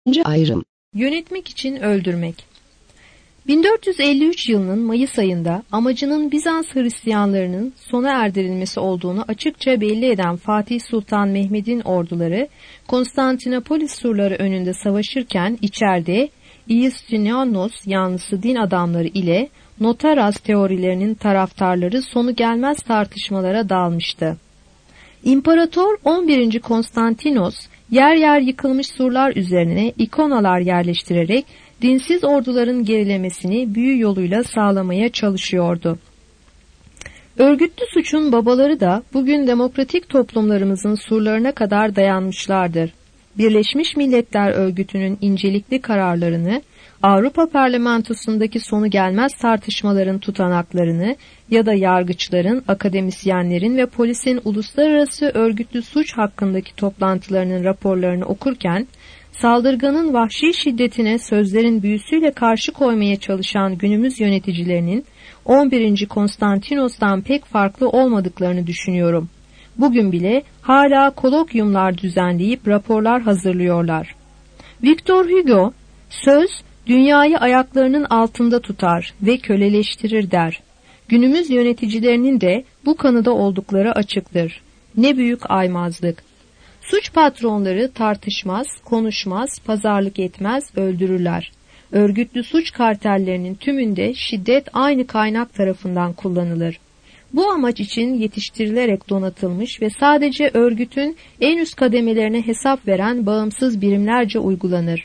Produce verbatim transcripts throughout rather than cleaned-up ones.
Ayrım. Yönetmek için öldürmek. bin dört yüz elli üç yılının Mayıs ayında amacının Bizans Hristiyanlarının sona erdirilmesi olduğunu açıkça belli eden Fatih Sultan Mehmet'in orduları Konstantinopolis surları önünde savaşırken içeride İustinianos yanlısı din adamları ile Notaras teorilerinin taraftarları sonu gelmez tartışmalara dalmıştı. İmparator on birinci Konstantinos yer yer yıkılmış surlar üzerine ikonalar yerleştirerek dinsiz orduların gerilemesini büyü yoluyla sağlamaya çalışıyordu. Örgütlü suçun babaları da bugün demokratik toplumlarımızın surlarına kadar dayanmışlardır. Birleşmiş Milletler Örgütü'nün incelikli kararlarını, Avrupa Parlamentosu'ndaki sonu gelmez tartışmaların tutanaklarını ya da yargıçların, akademisyenlerin ve polisin uluslararası örgütlü suç hakkındaki toplantılarının raporlarını okurken, saldırganın vahşi şiddetine sözlerin büyüsüyle karşı koymaya çalışan günümüz yöneticilerinin on birinci Konstantinos'tan pek farklı olmadıklarını düşünüyorum. Bugün bile hala kolokyumlar düzenleyip raporlar hazırlıyorlar. Victor Hugo, söz dünyayı ayaklarının altında tutar ve köleleştirir der. Günümüz yöneticilerinin de bu kanıda oldukları açıktır. Ne büyük aymazlık. Suç patronları tartışmaz, konuşmaz, pazarlık etmez, öldürürler. Örgütlü suç kartellerinin tümünde şiddet aynı kaynak tarafından kullanılır. Bu amaç için yetiştirilerek donatılmış ve sadece örgütün en üst kademelerine hesap veren bağımsız birimlerce uygulanır.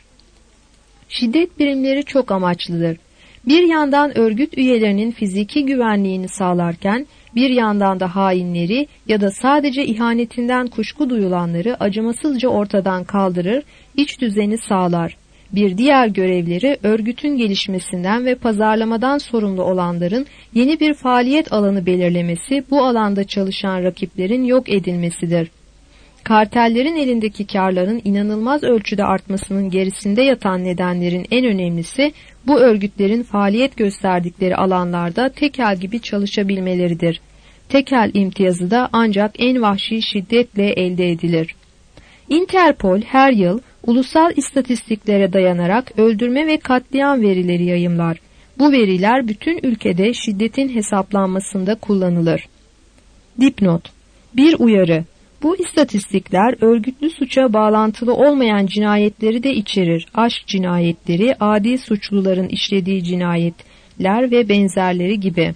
Şiddet birimleri çok amaçlıdır. Bir yandan örgüt üyelerinin fiziki güvenliğini sağlarken, bir yandan da hainleri ya da sadece ihanetinden kuşku duyulanları acımasızca ortadan kaldırır, iç düzeni sağlar. Bir diğer görevleri örgütün gelişmesinden ve pazarlamadan sorumlu olanların yeni bir faaliyet alanı belirlemesi, bu alanda çalışan rakiplerin yok edilmesidir. Kartellerin elindeki karların inanılmaz ölçüde artmasının gerisinde yatan nedenlerin en önemlisi, bu örgütlerin faaliyet gösterdikleri alanlarda tekel gibi çalışabilmeleridir. Tekel imtiyazı da ancak en vahşi şiddetle elde edilir. Interpol her yıl ulusal istatistiklere dayanarak öldürme ve katliam verileri yayımlar. Bu veriler bütün ülkede şiddetin hesaplanmasında kullanılır. Dipnot: bir uyarı. Bu istatistikler örgütlü suça bağlantılı olmayan cinayetleri de içerir. Aşk cinayetleri, adi suçluların işlediği cinayetler ve benzerleri gibi.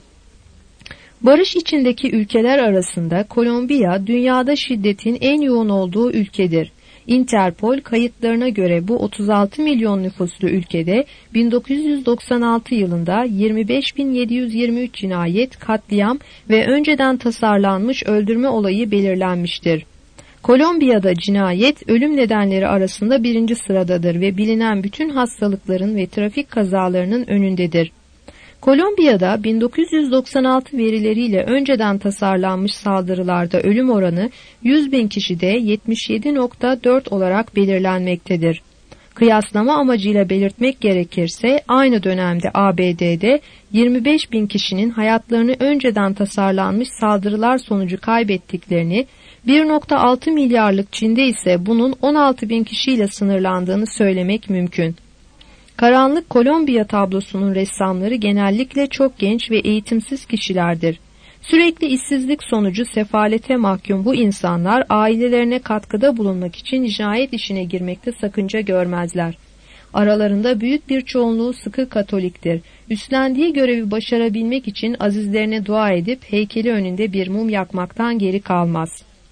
Barış içindeki ülkeler arasında Kolombiya, dünyada şiddetin en yoğun olduğu ülkedir. Interpol kayıtlarına göre bu otuz altı milyon nüfuslu ülkede bin dokuz yüz doksan altı yılında yirmi beş bin yedi yüz yirmi üç cinayet, katliam ve önceden tasarlanmış öldürme olayı belirlenmiştir. Kolombiya'da cinayet ölüm nedenleri arasında birinci sıradadır ve bilinen bütün hastalıkların ve trafik kazalarının önündedir. Kolombiya'da bin dokuz yüz doksan altı verileriyle önceden tasarlanmış saldırılarda ölüm oranı yüz bin kişide yetmiş yedi nokta dört olarak belirlenmektedir. Kıyaslama amacıyla belirtmek gerekirse aynı dönemde A B D'de yirmi beş bin kişinin hayatlarını önceden tasarlanmış saldırılar sonucu kaybettiklerini, bir nokta altı milyarlık Çin'de ise bunun on altı bin kişiyle sınırlandığını söylemek mümkün. Karanlık Kolombiya tablosunun ressamları genellikle çok genç ve eğitimsiz kişilerdir. Sürekli işsizlik sonucu sefalete mahkum bu insanlar ailelerine katkıda bulunmak için cinayet işine girmekte sakınca görmezler. Aralarında büyük bir çoğunluğu sıkı Katoliktir. Üstlendiği görevi başarabilmek için azizlerine dua edip heykeli önünde bir mum yakmaktan geri kalmaz.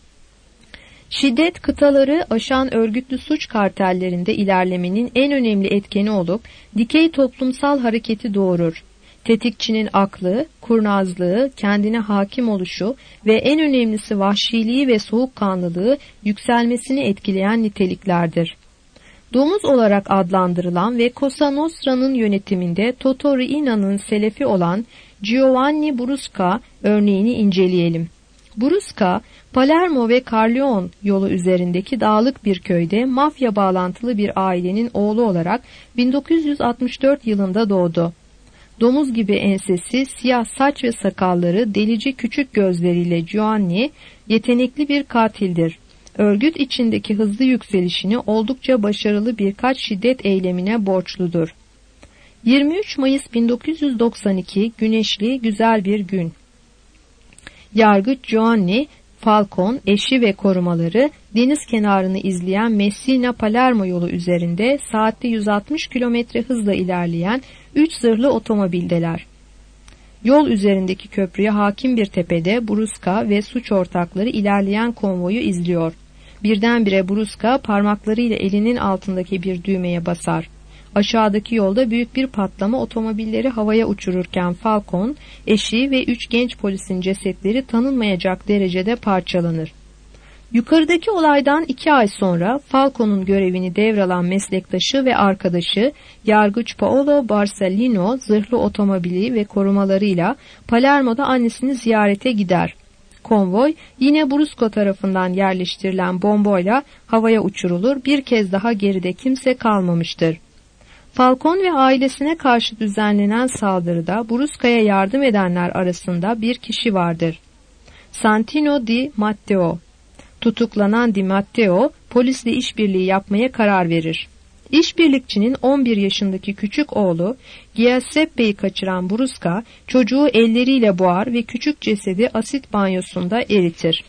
Şiddet kıtaları aşan örgütlü suç kartellerinde ilerlemenin en önemli etkeni olup dikey toplumsal hareketi doğurur. Tetikçinin aklı, kurnazlığı, kendine hakim oluşu ve en önemlisi vahşiliği ve soğukkanlılığı yükselmesini etkileyen niteliklerdir. Domuz olarak adlandırılan ve Cosa Nostra'nın yönetiminde Toto Riina'nın selefi olan Giovanni Brusca örneğini inceleyelim. Brusca, Palermo ve Carleone yolu üzerindeki dağlık bir köyde mafya bağlantılı bir ailenin oğlu olarak bin dokuz yüz altmış dört yılında doğdu. Domuz gibi ensesi, siyah saç ve sakalları, delici küçük gözleriyle Giovanni yetenekli bir katildir. örgüt içindeki hızlı yükselişini oldukça başarılı birkaç şiddet eylemine borçludur. yirmi üç Mayıs bin dokuz yüz doksan iki güneşli güzel bir gün. Yargıç Giovanni Falcone, eşi ve korumaları deniz kenarını izleyen Messina-Palermo yolu üzerinde saatte yüz altmış kilometre hızla ilerleyen üç zırhlı otomobildeler. Yol üzerindeki köprüye hakim bir tepede Brusca ve suç ortakları ilerleyen konvoyu izliyor. Birdenbire Brusca parmaklarıyla elinin altındaki bir düğmeye basar. Aşağıdaki yolda büyük bir patlama otomobilleri havaya uçururken Falcone, eşi ve üç genç polisin cesetleri tanınmayacak derecede parçalanır. Yukarıdaki olaydan iki ay sonra Falcone'un görevini devralan meslektaşı ve arkadaşı Yargıç Paolo Borsellino zırhlı otomobili ve korumalarıyla Palermo'da annesini ziyarete gider. Konvoy yine Brusco tarafından yerleştirilen bombayla havaya uçurulur, bir kez daha geride kimse kalmamıştır. Falcone ve ailesine karşı düzenlenen saldırıda Brusca'ya yardım edenler arasında bir kişi vardır. Santino Di Matteo. Tutuklanan Di Matteo, polisle işbirliği yapmaya karar verir. İşbirlikçinin on bir yaşındaki küçük oğlu Giuseppe'yi kaçıran Brusca, çocuğu elleriyle boğar ve küçük cesedi asit banyosunda eritir.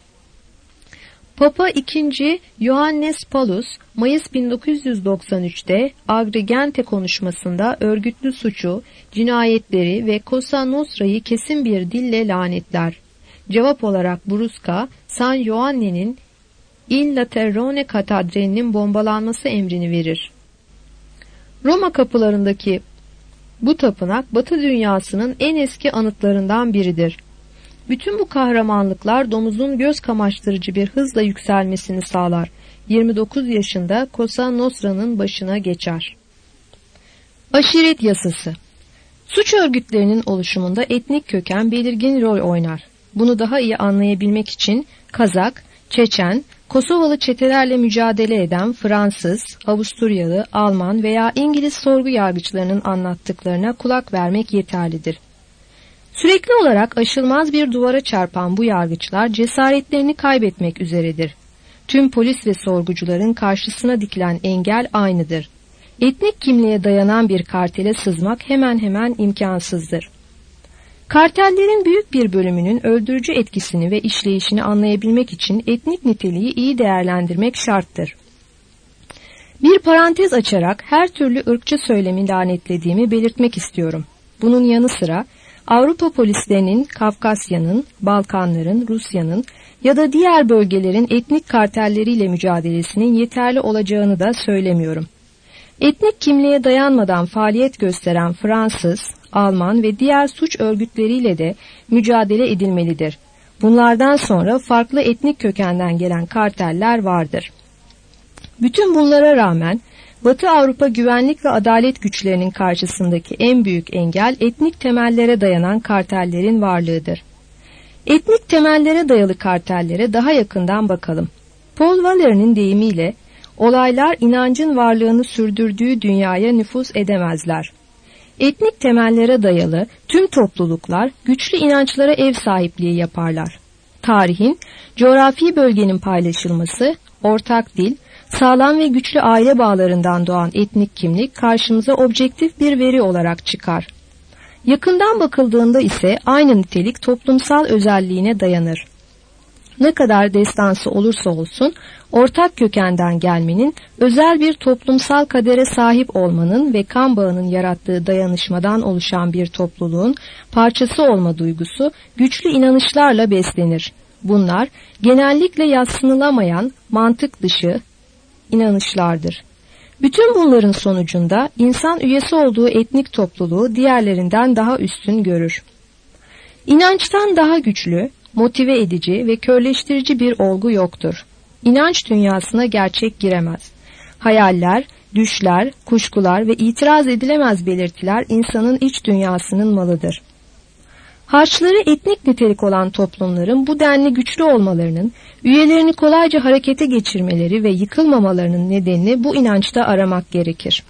Papa ikinci. Johannes Paulus, Mayıs bin dokuz yüz doksan üç'te Agrigente konuşmasında örgütlü suçu, cinayetleri ve Cosa Nostra'yı kesin bir dille lanetler. Cevap olarak Brusca, San Giovanni'nin Il Laterone Katedrali'nin bombalanması emrini verir. Roma kapılarındaki bu tapınak Batı dünyasının en eski anıtlarından biridir. Bütün bu kahramanlıklar domuzun göz kamaştırıcı bir hızla yükselmesini sağlar. yirmi dokuz yaşında Cosa Nostra'nın başına geçer. Aşiret yasası. Suç örgütlerinin oluşumunda etnik köken belirgin rol oynar. Bunu daha iyi anlayabilmek için Kazak, Çeçen, Kosovalı çetelerle mücadele eden Fransız, Avusturyalı, Alman veya İngiliz sorgu yargıçlarının anlattıklarına kulak vermek yeterlidir. Sürekli olarak aşılmaz bir duvara çarpan bu yargıçlar cesaretlerini kaybetmek üzeredir. Tüm polis ve sorgucuların karşısına dikilen engel aynıdır. Etnik kimliğe dayanan bir kartele sızmak hemen hemen imkansızdır. Kartellerin büyük bir bölümünün öldürücü etkisini ve işleyişini anlayabilmek için etnik niteliği iyi değerlendirmek şarttır. Bir parantez açarak her türlü ırkçı söylemi lanetlediğimi belirtmek istiyorum. Bunun yanı sıra Avrupa polislerinin Kafkasya'nın, Balkanların, Rusya'nın ya da diğer bölgelerin etnik kartelleriyle mücadelesinin yeterli olacağını da söylemiyorum. Etnik kimliğe dayanmadan faaliyet gösteren Fransız, Alman ve diğer suç örgütleriyle de mücadele edilmelidir. Bunlardan sonra farklı etnik kökenden gelen karteller vardır. Bütün bunlara rağmen Batı Avrupa güvenlik ve adalet güçlerinin karşısındaki en büyük engel etnik temellere dayanan kartellerin varlığıdır. Etnik temellere dayalı kartellere daha yakından bakalım. Paul Valéry'nin deyimiyle, olaylar inancın varlığını sürdürdüğü dünyaya nüfuz edemezler. Etnik temellere dayalı tüm topluluklar güçlü inançlara ev sahipliği yaparlar. Tarihin, coğrafi bölgenin paylaşılması, ortak dil, sağlam ve güçlü aile bağlarından doğan etnik kimlik karşımıza objektif bir veri olarak çıkar. Yakından bakıldığında ise aynı nitelik toplumsal özelliğine dayanır. Ne kadar destansı olursa olsun, ortak kökenden gelmenin, özel bir toplumsal kadere sahip olmanın ve kan bağının yarattığı dayanışmadan oluşan bir topluluğun parçası olma duygusu güçlü inanışlarla beslenir. Bunlar genellikle yadsınılamayan, mantık dışı inanışlardır. Bütün bunların sonucunda insan üyesi olduğu etnik topluluğu diğerlerinden daha üstün görür. İnançtan daha güçlü, motive edici ve körleştirici bir olgu yoktur. İnanç dünyasına gerçek giremez. Hayaller, düşler, kuşkular ve itiraz edilemez belirtiler insanın iç dünyasının malıdır. Harçları etnik nitelik olan toplumların bu denli güçlü olmalarının, üyelerini kolayca harekete geçirmeleri ve yıkılmamalarının nedenini bu inançta aramak gerekir.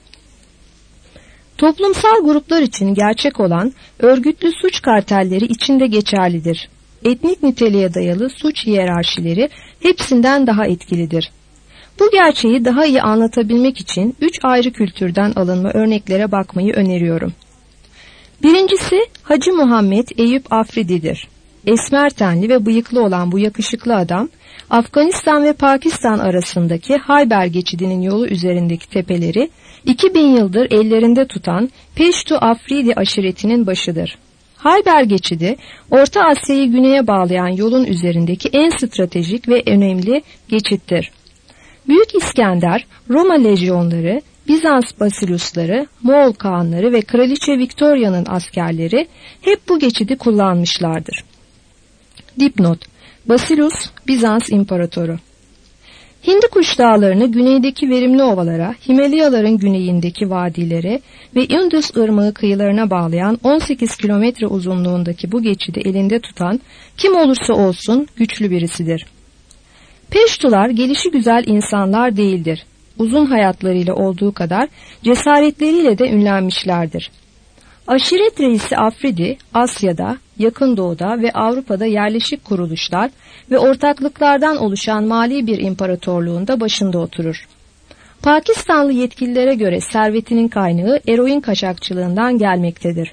Toplumsal gruplar için gerçek olan örgütlü suç kartelleri içinde geçerlidir. etnik niteliğe dayalı suç hiyerarşileri hepsinden daha etkilidir. Bu gerçeği daha iyi anlatabilmek için üç ayrı kültürden alınma örneklere bakmayı öneriyorum. Birincisi Hacı Muhammed Eyüp Afridi'dir. Esmer tenli ve bıyıklı olan bu yakışıklı adam, Afganistan ve Pakistan arasındaki Hayber geçidinin yolu üzerindeki tepeleri iki bin yıldır ellerinde tutan Peştu Afridi aşiretinin başıdır. Hayber geçidi, Orta Asya'yı güneye bağlayan yolun üzerindeki en stratejik ve önemli geçittir. Büyük İskender, Roma lejyonları, Bizans basilusları, Moğol kağanları ve Kraliçe Victoria'nın askerleri hep bu geçidi kullanmışlardır. Dipnot: Basilus, Bizans İmparatoru. Hindukuş dağlarını güneydeki verimli ovalara, Himalayaların güneyindeki vadilere ve Indus ırmağı kıyılarına bağlayan on sekiz kilometre uzunluğundaki bu geçidi elinde tutan kim olursa olsun güçlü birisidir. Peştular gelişigüzel insanlar değildir. Uzun hayatlarıyla olduğu kadar cesaretleriyle de ünlenmişlerdir. Aşiret reisi Afridi, Asya'da, Yakın Doğu'da ve Avrupa'da yerleşik kuruluşlar ve ortaklıklardan oluşan mali bir imparatorluğunda başında oturur. Pakistanlı yetkililere göre servetinin kaynağı eroin kaçakçılığından gelmektedir.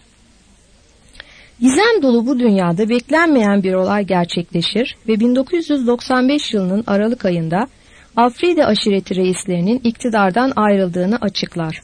Gizem dolu bu dünyada beklenmeyen bir olay gerçekleşir ve bin dokuz yüz doksan beş yılının Aralık ayında Afridi aşireti reislerinin iktidardan ayrıldığını açıklar.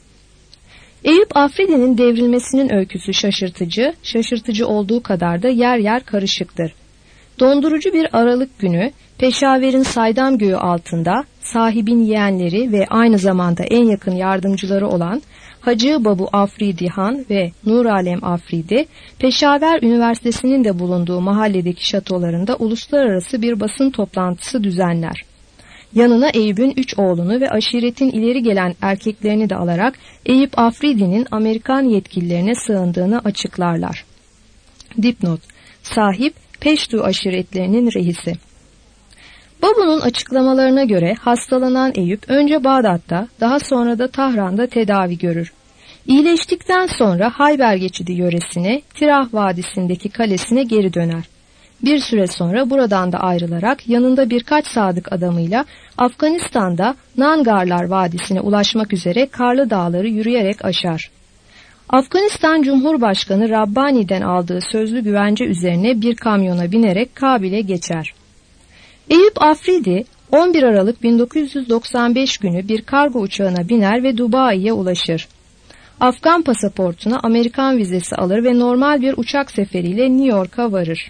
Eyüp Afridi'nin devrilmesinin öyküsü şaşırtıcı, şaşırtıcı olduğu kadar da yer yer karışıktır. Dondurucu bir Aralık günü Peşaver'in saydam göğü altında sahibin yeğenleri ve aynı zamanda en yakın yardımcıları olan Hacı Babu Afridi Han ve Nuralem Afridi, Peşaver Üniversitesi'nin de bulunduğu mahalledeki şatolarında uluslararası bir basın toplantısı düzenler. Yanına Eyüp'ün üç oğlunu ve aşiretin ileri gelen erkeklerini de alarak Eyüp Afridi'nin Amerikan yetkililerine sığındığını açıklarlar. Dipnot: Sahip Peştu aşiretlerinin reisi. Babu'nun açıklamalarına göre hastalanan Eyüp önce Bağdat'ta, daha sonra da Tahran'da tedavi görür. İyileştikten sonra Hayber geçidi yöresine, Tirah Vadisi'ndeki kalesine geri döner. Bir süre sonra buradan da ayrılarak yanında birkaç sadık adamıyla Afganistan'da Nangarlar Vadisi'ne ulaşmak üzere karlı dağları yürüyerek aşar. Afganistan Cumhurbaşkanı Rabbani'den aldığı sözlü güvence üzerine bir kamyona binerek Kabil'e geçer. Eyüp Afridi on bir Aralık bin dokuz yüz doksan beş günü bir kargo uçağına biner ve Dubai'ye ulaşır. Afgan pasaportuna Amerikan vizesi alır ve normal bir uçak seferiyle New York'a varır.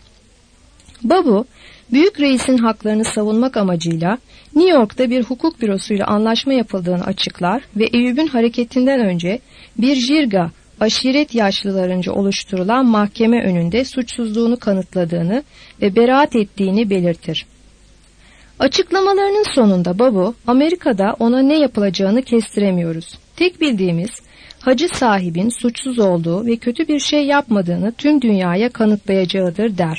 Babu, büyük reisin haklarını savunmak amacıyla New York'ta bir hukuk bürosuyla anlaşma yapıldığını açıklar ve Eyüp'ün hareketinden önce bir jirga, aşiret yaşlılarınca oluşturulan mahkeme önünde suçsuzluğunu kanıtladığını ve beraat ettiğini belirtir. Açıklamalarının sonunda Babu, Amerika'da ona ne yapılacağını kestiremiyoruz. Tek bildiğimiz, hacı sahibin suçsuz olduğu ve kötü bir şey yapmadığını tüm dünyaya kanıtlayacağıdır der.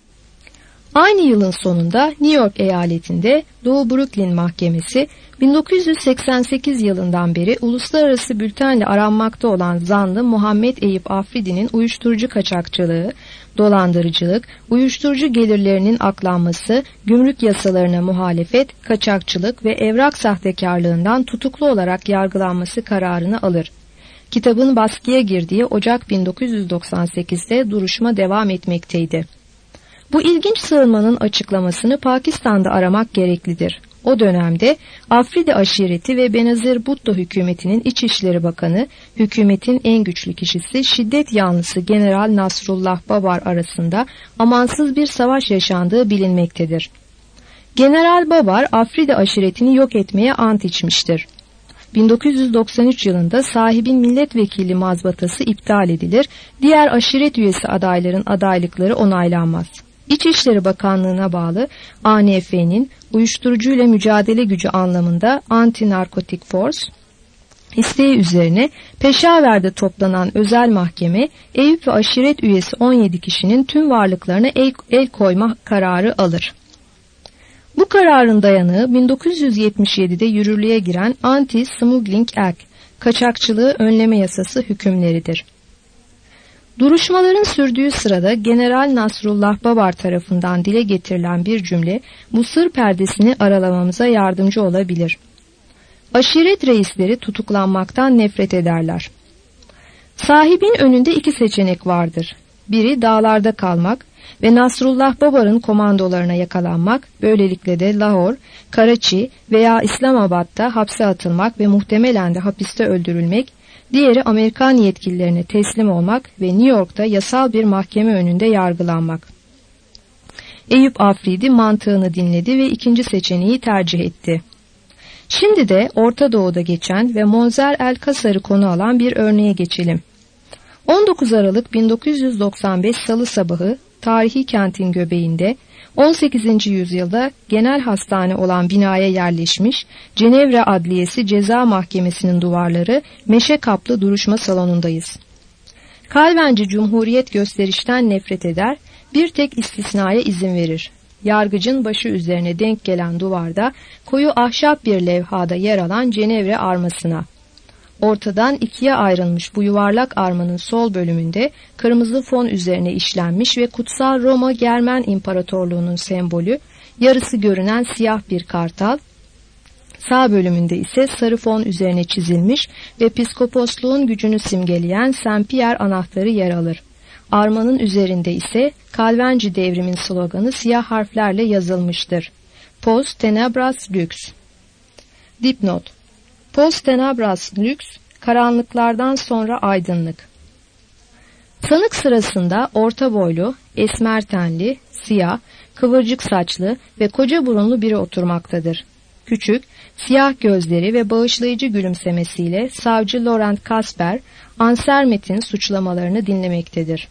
Aynı yılın sonunda New York eyaletinde Doğu Brooklyn Mahkemesi, bin dokuz yüz seksen sekiz yılından beri uluslararası bültenle aranmakta olan zanlı Muhammed Eyüp Afridi'nin uyuşturucu kaçakçılığı, dolandırıcılık, uyuşturucu gelirlerinin aklanması, gümrük yasalarına muhalefet, kaçakçılık ve evrak sahtekarlığından tutuklu olarak yargılanması kararını alır. Kitabın baskıya girdiği Ocak bin dokuz yüz doksan sekizde duruşma devam etmekteydi. Bu ilginç sığınmanın açıklamasını Pakistan'da aramak gereklidir. O dönemde Afridi aşireti ve Benazir Bhutto hükümetinin İçişleri Bakanı, hükümetin en güçlü kişisi şiddet yanlısı General Nasrullah Babar arasında amansız bir savaş yaşandığı bilinmektedir. General Babar, Afridi aşiretini yok etmeye ant içmiştir. bin dokuz yüz doksan üç yılında sahibin milletvekili mazbatası iptal edilir, diğer aşiret üyesi adayların adaylıkları onaylanmaz. İçişleri Bakanlığı'na bağlı A N F'nin uyuşturucuyla mücadele gücü anlamında Anti-Narcotic Force isteği üzerine Peşaver'de toplanan özel mahkeme Eyüp ve aşiret üyesi on yedi kişinin tüm varlıklarına el, el koyma kararı alır. Bu kararın dayanığı bin dokuz yüz yetmiş yedide yürürlüğe giren Anti-Smuggling Act, kaçakçılığı önleme yasası hükümleridir. Duruşmaların sürdüğü sırada General Nasrullah Babar tarafından dile getirilen bir cümle bu sır perdesini aralamamıza yardımcı olabilir. Aşiret reisleri tutuklanmaktan nefret ederler. Sahibin önünde iki seçenek vardır. Biri dağlarda kalmak ve Nasrullah Babar'ın komandolarına yakalanmak, böylelikle de Lahor, Karaçi veya İslamabad'da hapse atılmak ve muhtemelen de hapiste öldürülmek, diğeri Amerikan yetkililerine teslim olmak ve New York'ta yasal bir mahkeme önünde yargılanmak. Eyüp Afridi mantığını dinledi ve ikinci seçeneği tercih etti. Şimdi de Orta Doğu'da geçen ve Monzer el-Kasar'ı konu alan bir örneğe geçelim. on dokuz Aralık bin dokuz yüz doksan beş Salı sabahı tarihi kentin göbeğinde on sekizinci yüzyılda genel hastane olan binaya yerleşmiş Cenevre Adliyesi Ceza Mahkemesi'nin duvarları meşe kaplı duruşma salonundayız. Kalvenci Cumhuriyet gösterişten nefret eder, bir tek istisnaya izin verir. Yargıcın başı üzerine denk gelen duvarda koyu ahşap bir levhada yer alan Cenevre armasına. Ortadan ikiye ayrılmış bu yuvarlak armanın sol bölümünde kırmızı fon üzerine işlenmiş ve Kutsal Roma Germen İmparatorluğu'nun sembolü, yarısı görünen siyah bir kartal, sağ bölümünde ise sarı fon üzerine çizilmiş ve piskoposluğun gücünü simgeleyen Saint Pierre anahtarı yer alır. Armanın üzerinde ise Kalvenci devrimin sloganı siyah harflerle yazılmıştır. Post tenebras lux. Dipnot: Post tenebras lux, karanlıklardan sonra aydınlık. Sanık sırasında orta boylu, esmer tenli, siyah, kıvırcık saçlı ve koca burunlu biri oturmaktadır. Küçük, siyah gözleri ve bağışlayıcı gülümsemesiyle savcı Laurent Kasper, Ansermet'in suçlamalarını dinlemektedir.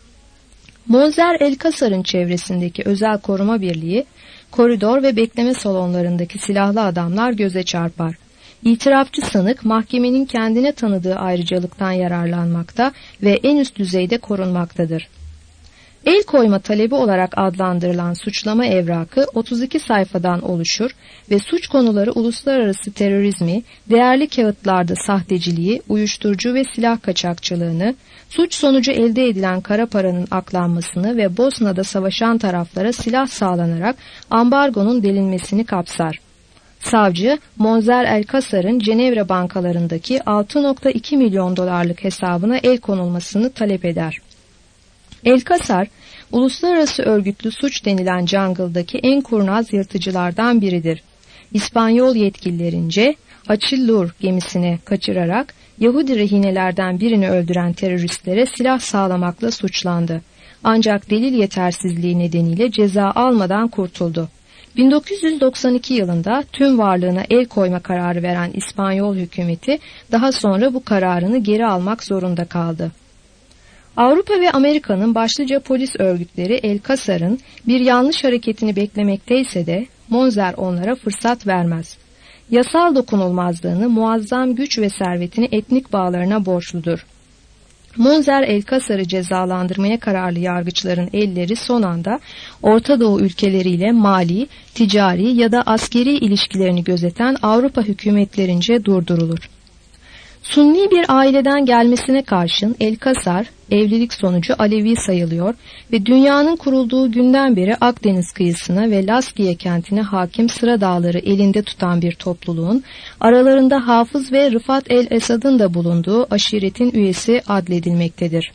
Monzer el-Kasar'ın çevresindeki özel koruma birliği, koridor ve bekleme salonlarındaki silahlı adamlar göze çarpar. İtirafçı sanık mahkemenin kendine tanıdığı ayrıcalıktan yararlanmakta ve en üst düzeyde korunmaktadır. El koyma talebi olarak adlandırılan suçlama evrakı otuz iki sayfadan oluşur ve suç konuları uluslararası terörizmi, değerli kağıtlarda sahteciliği, uyuşturucu ve silah kaçakçılığını, suç sonucu elde edilen kara paranın aklanmasını ve Bosna'da savaşan taraflara silah sağlanarak ambargonun delinmesini kapsar. Savcı, Monzer el-Kasar'ın Cenevre bankalarındaki altı nokta iki milyon dolarlık hesabına el konulmasını talep eder. El-Kasar, uluslararası örgütlü suç denilen jungle'daki en kurnaz yırtıcılardan biridir. İspanyol yetkililerince Achille gemisine kaçırarak Yahudi rehinelerden birini öldüren teröristlere silah sağlamakla suçlandı. Ancak delil yetersizliği nedeniyle ceza almadan kurtuldu. bin dokuz yüz doksan iki yılında tüm varlığına el koyma kararı veren İspanyol hükümeti daha sonra bu kararını geri almak zorunda kaldı. Avrupa ve Amerika'nın başlıca polis örgütleri El-Kasar'ın bir yanlış hareketini beklemekteyse de Monzer onlara fırsat vermez. Yasal dokunulmazlığını, muazzam güç ve servetini etnik bağlarına borçludur. Monzer el-Kasar'ı cezalandırmaya kararlı yargıçların elleri son anda Orta Doğu ülkeleriyle mali, ticari ya da askeri ilişkilerini gözeten Avrupa hükümetlerince durdurulur. Sunni bir aileden gelmesine karşın El-Kasar, evlilik sonucu Alevi sayılıyor ve dünyanın kurulduğu günden beri Akdeniz kıyısına ve Laskiye kentine hakim Sıra Dağları elinde tutan bir topluluğun, aralarında Hafız ve Rıfat el-Esad'ın da bulunduğu aşiretin üyesi adledilmektedir.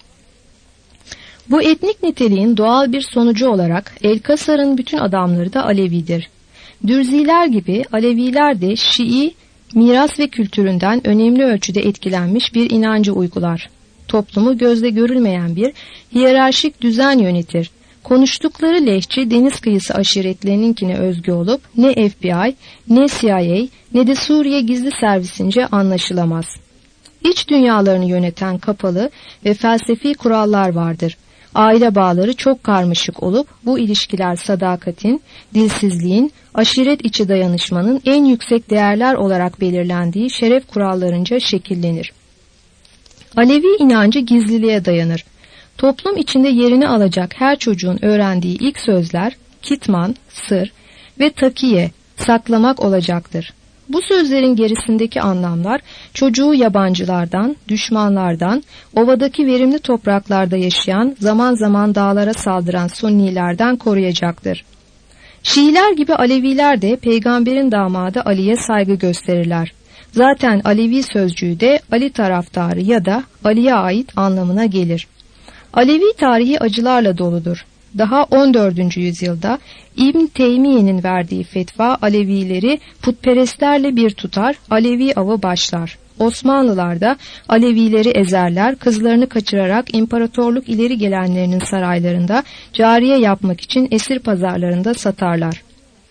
Bu etnik niteliğin doğal bir sonucu olarak El-Kasar'ın bütün adamları da Alevidir. Dürziler gibi Aleviler de Şii, miras ve kültüründen önemli ölçüde etkilenmiş bir inancı uygular. Toplumu gözle görülmeyen bir hiyerarşik düzen yönetir. Konuştukları lehçe deniz kıyısı aşiretlerinkine özgü olup ne F B I, ne C I A, ne de Suriye gizli servisince anlaşılamaz. İç dünyalarını yöneten kapalı ve felsefi kurallar vardır. Aile bağları çok karmaşık olup bu ilişkiler sadakatin, dilsizliğin, aşiret içi dayanışmanın en yüksek değerler olarak belirlendiği şeref kurallarınca şekillenir. Alevi inancı gizliliğe dayanır. Toplum içinde yerini alacak her çocuğun öğrendiği ilk sözler kitman, sır ve takiye, saklamak olacaktır. Bu sözlerin gerisindeki anlamlar çocuğu yabancılardan, düşmanlardan, ovadaki verimli topraklarda yaşayan, zaman zaman dağlara saldıran Sunnilerden koruyacaktır. Şiiler gibi Aleviler de peygamberin damadı Ali'ye saygı gösterirler. Zaten Alevi sözcüğü de Ali taraftarı ya da Ali'ye ait anlamına gelir. Alevi tarihi acılarla doludur. Daha on dördüncü yüzyılda İbn Teymiye'nin verdiği fetva Alevileri putperestlerle bir tutar, Alevi avı başlar. Osmanlılar da Alevileri ezerler, kızlarını kaçırarak imparatorluk ileri gelenlerinin saraylarında cariye yapmak için esir pazarlarında satarlar.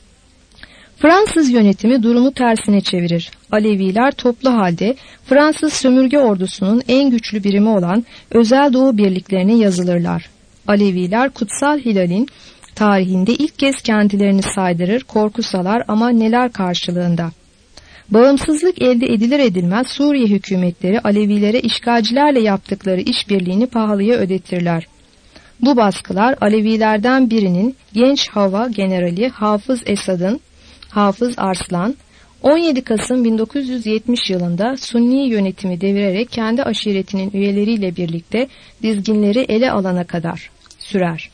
Fransız yönetimi durumu tersine çevirir. Aleviler toplu halde Fransız sömürge ordusunun en güçlü birimi olan Özel Doğu Birliklerine yazılırlar. Aleviler Kutsal Hilal'in tarihinde ilk kez kendilerini saydırır, korku salar ama neler karşılığında. Bağımsızlık elde edilir edilmez Suriye hükümetleri Alevilere işgalcilerle yaptıkları işbirliğini pahalıya ödetirler. Bu baskılar Alevilerden birinin genç hava generali Hafız Esad'ın, Hafız Arslan, on yedi Kasım bin dokuz yüz yetmiş yılında Sunni yönetimi devirerek kendi aşiretinin üyeleriyle birlikte dizginleri ele alana kadar sürer.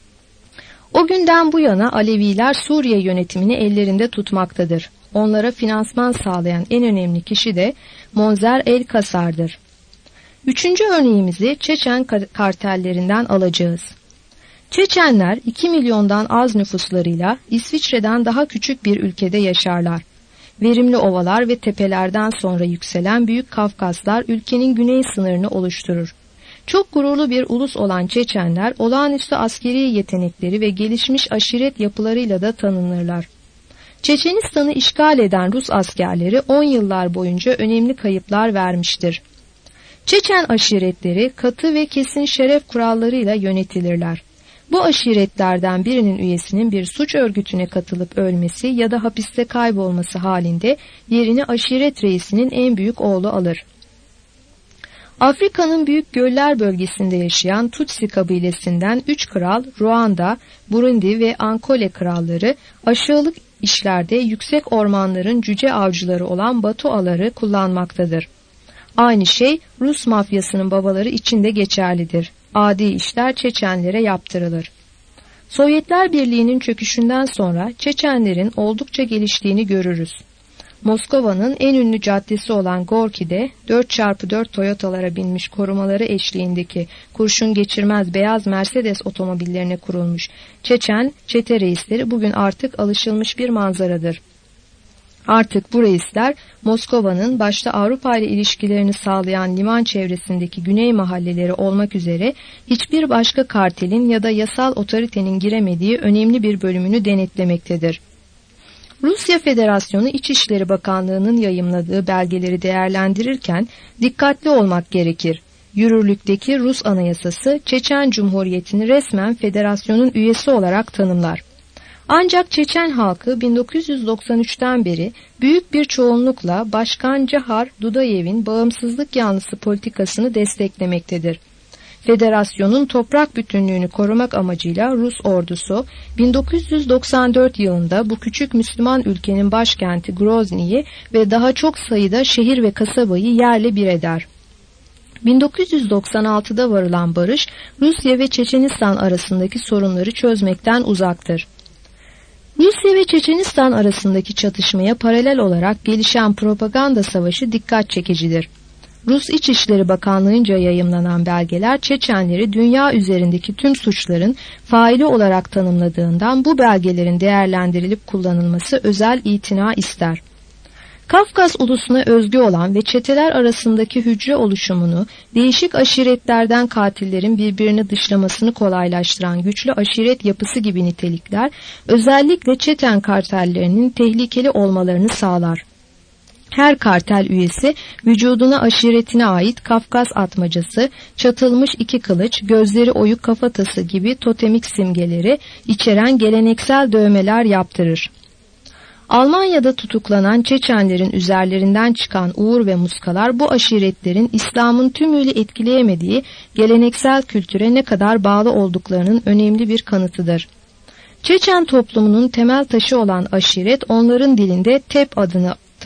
O günden bu yana Aleviler Suriye yönetimini ellerinde tutmaktadır. Onlara finansman sağlayan en önemli kişi de Monzer el-Kasar'dır. Üçüncü örneğimizi Çeçen kartellerinden alacağız. Çeçenler iki milyondan az nüfuslarıyla İsviçre'den daha küçük bir ülkede yaşarlar. Verimli ovalar ve tepelerden sonra yükselen Büyük Kafkaslar ülkenin güney sınırını oluşturur. Çok gururlu bir ulus olan Çeçenler olağanüstü askeri yetenekleri ve gelişmiş aşiret yapılarıyla da tanınırlar. Çeçenistan'ı işgal eden Rus askerleri on yıllar boyunca önemli kayıplar vermiştir. Çeçen aşiretleri katı ve kesin şeref kurallarıyla yönetilirler. Bu aşiretlerden birinin üyesinin bir suç örgütüne katılıp ölmesi ya da hapiste kaybolması halinde yerini aşiret reisinin en büyük oğlu alır. Afrika'nın büyük göller bölgesinde yaşayan Tutsi kabilesinden üç kral Ruanda, Burundi ve Ankole kralları aşağılık işlerde yüksek ormanların cüce avcıları olan Batuaları kullanmaktadır. Aynı şey Rus mafyasının babaları için de geçerlidir. Adi işler Çeçenlere yaptırılır. Sovyetler Birliği'nin çöküşünden sonra Çeçenlerin oldukça geliştiğini görürüz. Moskova'nın en ünlü caddesi olan Gorki'de dört çarpı dört Toyota'lara binmiş korumaları eşliğindeki kurşun geçirmez beyaz Mercedes otomobillerine kurulmuş Çeçen çete reisleri bugün artık alışılmış bir manzaradır. Artık bu reisler Moskova'nın başta Avrupa ile ilişkilerini sağlayan liman çevresindeki güney mahalleleri olmak üzere hiçbir başka kartelin ya da yasal otoritenin giremediği önemli bir bölümünü denetlemektedir. Rusya Federasyonu İçişleri Bakanlığı'nın yayımladığı belgeleri değerlendirirken dikkatli olmak gerekir. Yürürlükteki Rus Anayasası Çeçen Cumhuriyeti'ni resmen federasyonun üyesi olarak tanımlar. Ancak Çeçen halkı bin dokuz yüz doksan üçten beri büyük bir çoğunlukla Başkan Cahar Dudayev'in bağımsızlık yanlısı politikasını desteklemektedir. Federasyonun toprak bütünlüğünü korumak amacıyla Rus ordusu bin dokuz yüz doksan dört yılında bu küçük Müslüman ülkenin başkenti Grozny'yi ve daha çok sayıda şehir ve kasabayı yerle bir eder. bin dokuz yüz doksan altıda varılan barış Rusya ve Çeçenistan arasındaki sorunları çözmekten uzaktır. Rusya ve Çeçenistan arasındaki çatışmaya paralel olarak gelişen propaganda savaşı dikkat çekicidir. Rus İçişleri Bakanlığı'nca yayımlanan belgeler Çeçenleri dünya üzerindeki tüm suçların faili olarak tanımladığından bu belgelerin değerlendirilip kullanılması özel itina ister. Kafkas ulusuna özgü olan ve çeteler arasındaki hücre oluşumunu, değişik aşiretlerden katillerin birbirini dışlamasını kolaylaştıran güçlü aşiret yapısı gibi nitelikler, özellikle Çeten kartellerinin tehlikeli olmalarını sağlar. Her kartel üyesi vücuduna aşiretine ait Kafkas atmacası, çatılmış iki kılıç, gözleri oyuk kafatası gibi totemik simgeleri içeren geleneksel dövmeler yaptırır. Almanya'da tutuklanan Çeçenlerin üzerlerinden çıkan uğur ve muskalar bu aşiretlerin İslam'ın tümüyle etkileyemediği geleneksel kültüre ne kadar bağlı olduklarının önemli bir kanıtıdır. Çeçen toplumunun temel taşı olan aşiret onların dilinde Tep adını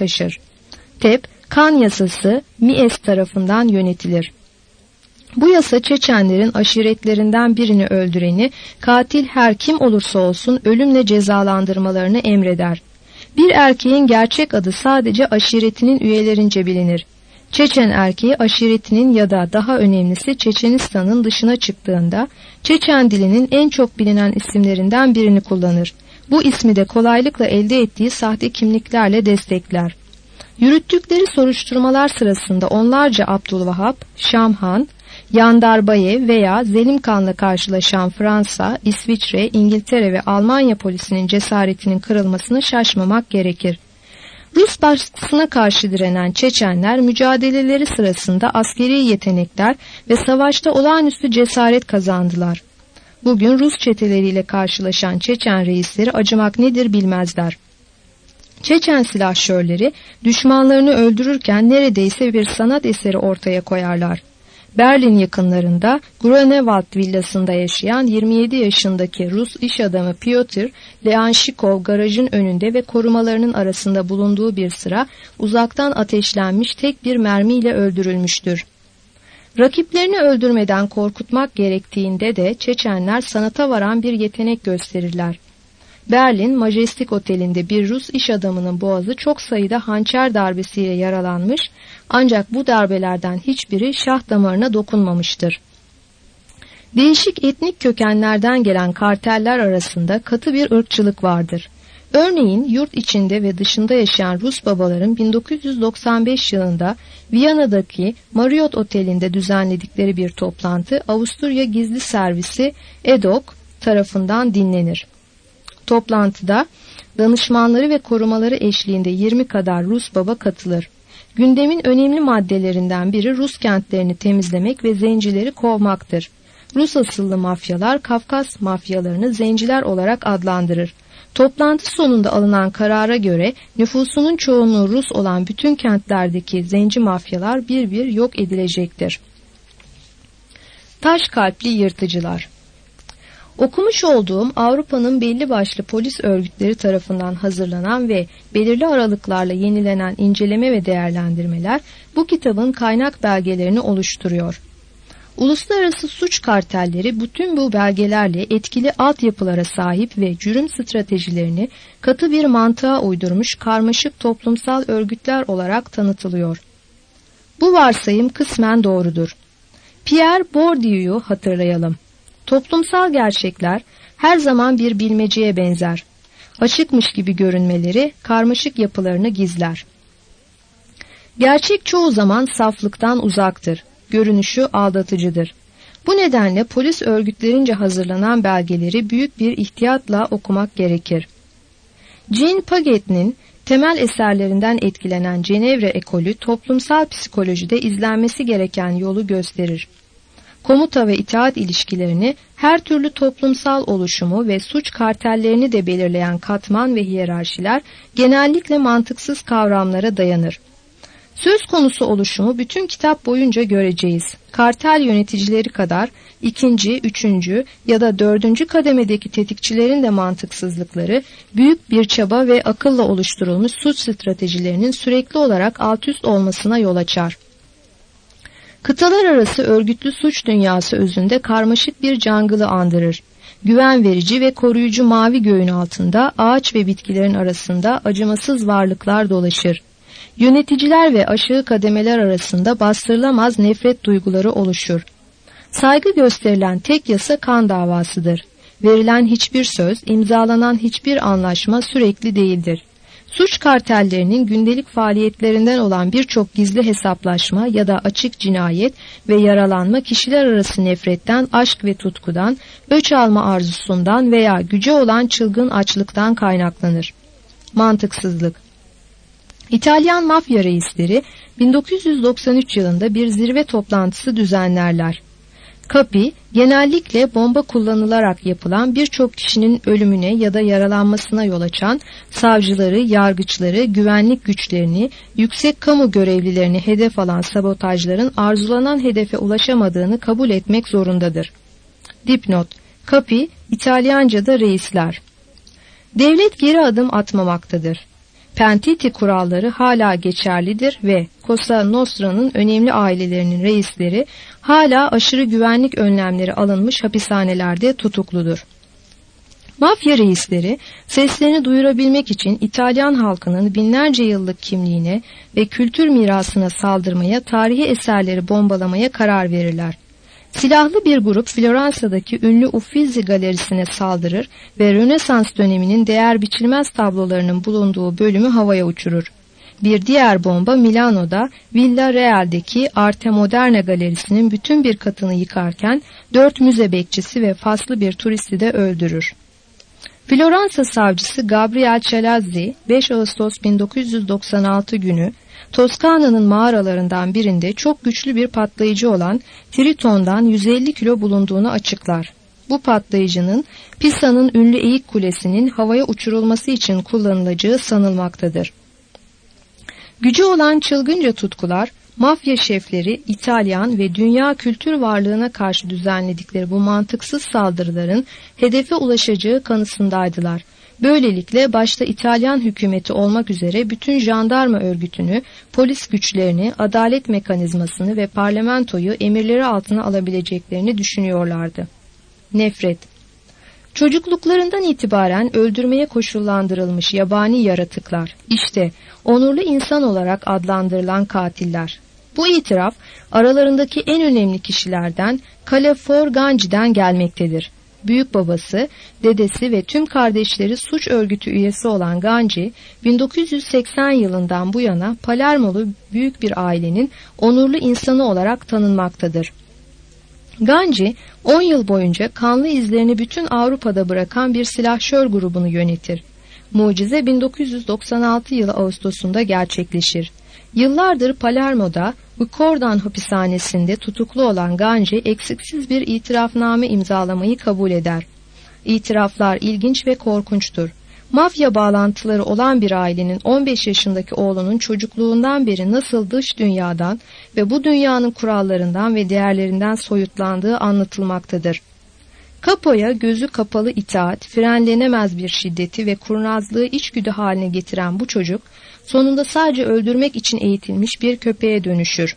taşır. Tep, kan yasası Mies tarafından yönetilir. Bu yasa Çeçenlerin aşiretlerinden birini öldüreni, katil her kim olursa olsun ölümle cezalandırmalarını emreder. Bir erkeğin gerçek adı sadece aşiretinin üyelerince bilinir. Çeçen erkeği aşiretinin ya da daha önemlisi Çeçenistan'ın dışına çıktığında Çeçen dilinin en çok bilinen isimlerinden birini kullanır. Bu ismi de kolaylıkla elde ettiği sahte kimliklerle destekler. Yürüttükleri soruşturmalar sırasında onlarca Abdülvahap, Şamhan, Yandarbayev veya Zelimkan'la karşılaşan Fransa, İsviçre, İngiltere ve Almanya polisinin cesaretinin kırılmasına şaşmamak gerekir. Rus baskısına karşı direnen Çeçenler mücadeleleri sırasında askeri yetenekler ve savaşta olağanüstü cesaret kazandılar. Bugün Rus çeteleriyle karşılaşan Çeçen reisleri acımak nedir bilmezler. Çeçen silahşörleri düşmanlarını öldürürken neredeyse bir sanat eseri ortaya koyarlar. Berlin yakınlarında Grunewald villasında yaşayan yirmi yedi yaşındaki Rus iş adamı Pyotr Leanshikov garajın önünde ve korumalarının arasında bulunduğu bir sıra uzaktan ateşlenmiş tek bir mermiyle öldürülmüştür. Rakiplerini öldürmeden korkutmak gerektiğinde de Çeçenler sanata varan bir yetenek gösterirler. Berlin Majestic Oteli'nde bir Rus iş adamının boğazı çok sayıda hançer darbesiyle yaralanmış, ancak bu darbelerden hiçbiri şah damarına dokunmamıştır. Değişik etnik kökenlerden gelen karteller arasında katı bir ırkçılık vardır. Örneğin yurt içinde ve dışında yaşayan Rus babaların bin dokuz yüz doksan beş yılında Viyana'daki Marriott Oteli'nde düzenledikleri bir toplantı Avusturya Gizli Servisi E D O K tarafından dinlenir. Toplantıda danışmanları ve korumaları eşliğinde yirmi kadar Rus baba katılır. Gündemin önemli maddelerinden biri Rus kentlerini temizlemek ve zencileri kovmaktır. Rus asıllı mafyalar Kafkas mafyalarını zenciler olarak adlandırır. Toplantı sonunda alınan karara göre nüfusunun çoğunluğu Rus olan bütün kentlerdeki zenci mafyalar bir bir yok edilecektir. Taş kalpli yırtıcılar. Okumuş olduğum Avrupa'nın belli başlı polis örgütleri tarafından hazırlanan ve belirli aralıklarla yenilenen inceleme ve değerlendirmeler bu kitabın kaynak belgelerini oluşturuyor. Uluslararası suç kartelleri bütün bu belgelerle etkili altyapılara sahip ve cürüm stratejilerini katı bir mantığa uydurmuş karmaşık toplumsal örgütler olarak tanıtılıyor. Bu varsayım kısmen doğrudur. Pierre Bourdieu'yu hatırlayalım. Toplumsal gerçekler her zaman bir bilmeceye benzer. Açıkmış gibi görünmeleri karmaşık yapılarını gizler. Gerçek çoğu zaman saflıktan uzaktır. Görünüşü aldatıcıdır. Bu nedenle polis örgütlerince hazırlanan belgeleri büyük bir ihtiyatla okumak gerekir. Jean Paget'in temel eserlerinden etkilenen Cenevre ekolü toplumsal psikolojide izlenmesi gereken yolu gösterir. Komuta ve itaat ilişkilerini, her türlü toplumsal oluşumu ve suç kartellerini de belirleyen katman ve hiyerarşiler genellikle mantıksız kavramlara dayanır. Söz konusu oluşumu bütün kitap boyunca göreceğiz. Kartel yöneticileri kadar ikinci, üçüncü ya da dördüncü kademedeki tetikçilerin de mantıksızlıkları, büyük bir çaba ve akılla oluşturulmuş suç stratejilerinin sürekli olarak altüst olmasına yol açar. Kıtalar arası örgütlü suç dünyası özünde karmaşık bir jungle'ı andırır. Güven verici ve koruyucu mavi göğün altında ağaç ve bitkilerin arasında acımasız varlıklar dolaşır. Yöneticiler ve aşağı kademeler arasında bastırılamaz nefret duyguları oluşur. Saygı gösterilen tek yasa kan davasıdır. Verilen hiçbir söz, imzalanan hiçbir anlaşma sürekli değildir. Suç kartellerinin gündelik faaliyetlerinden olan birçok gizli hesaplaşma ya da açık cinayet ve yaralanma kişiler arası nefretten, aşk ve tutkudan, öç alma arzusundan veya güce olan çılgın açlıktan kaynaklanır. Mantıksızlık. İtalyan mafya reisleri bin dokuz yüz doksan üç yılında bir zirve toplantısı düzenlerler. Capi, genellikle bomba kullanılarak yapılan birçok kişinin ölümüne ya da yaralanmasına yol açan savcıları, yargıçları, güvenlik güçlerini, yüksek kamu görevlilerini hedef alan sabotajların arzulanan hedefe ulaşamadığını kabul etmek zorundadır. Dipnot: Capi, İtalyanca'da reisler. Devlet geri adım atmamaktadır. Pentiti kuralları hala geçerlidir ve Cosa Nostra'nın önemli ailelerinin reisleri hala aşırı güvenlik önlemleri alınmış hapishanelerde tutukludur. Mafya reisleri seslerini duyurabilmek için İtalyan halkının binlerce yıllık kimliğine ve kültür mirasına saldırmaya, tarihi eserleri bombalamaya karar verirler. Silahlı bir grup Floransa'daki ünlü Uffizi galerisine saldırır ve Rönesans döneminin değer biçilmez tablolarının bulunduğu bölümü havaya uçurur. Bir diğer bomba Milano'da Villa Real'deki Arte Moderna galerisinin bütün bir katını yıkarken dört müze bekçisi ve faslı bir turisti de öldürür. Floransa savcısı Gabriel Chelazzi beş Ağustos bin dokuz yüz doksan altı günü Toskana'nın mağaralarından birinde çok güçlü bir patlayıcı olan tritondan yüz elli kilo bulunduğunu açıklar. Bu patlayıcının Pisa'nın ünlü Eğik Kulesi'nin havaya uçurulması için kullanılacağı sanılmaktadır. Gücü olan çılgınca tutkular, mafya şefleri İtalyan ve dünya kültür varlığına karşı düzenledikleri bu mantıksız saldırıların hedefe ulaşacağı kanısındaydılar. Böylelikle başta İtalyan hükümeti olmak üzere bütün jandarma örgütünü, polis güçlerini, adalet mekanizmasını ve parlamentoyu emirleri altına alabileceklerini düşünüyorlardı. Nefret. Çocukluklarından itibaren öldürmeye koşullandırılmış yabani yaratıklar, işte onurlu insan olarak adlandırılan katiller. Bu itiraf aralarındaki en önemli kişilerden Kalefor Ganji'den gelmektedir. Büyük babası, dedesi ve tüm kardeşleri suç örgütü üyesi olan Ganji, bin dokuz yüz seksen yılından bu yana Palermolu büyük bir ailenin onurlu insanı olarak tanınmaktadır. Ganji, on yıl boyunca kanlı izlerini bütün Avrupa'da bırakan bir silahşör grubunu yönetir. Mucize bin dokuz yüz doksan altı yılı Ağustos'unda gerçekleşir. Yıllardır Palermo'da Ucordan hapishanesinde tutuklu olan Ganji eksiksiz bir itirafname imzalamayı kabul eder. İtiraflar ilginç ve korkunçtur. Mafya bağlantıları olan bir ailenin on beş yaşındaki oğlunun çocukluğundan beri nasıl dış dünyadan ve bu dünyanın kurallarından ve değerlerinden soyutlandığı anlatılmaktadır. Capo'ya gözü kapalı itaat, frenlenemez bir şiddeti ve kurnazlığı içgüdü haline getiren bu çocuk, sonunda sadece öldürmek için eğitilmiş bir köpeğe dönüşür.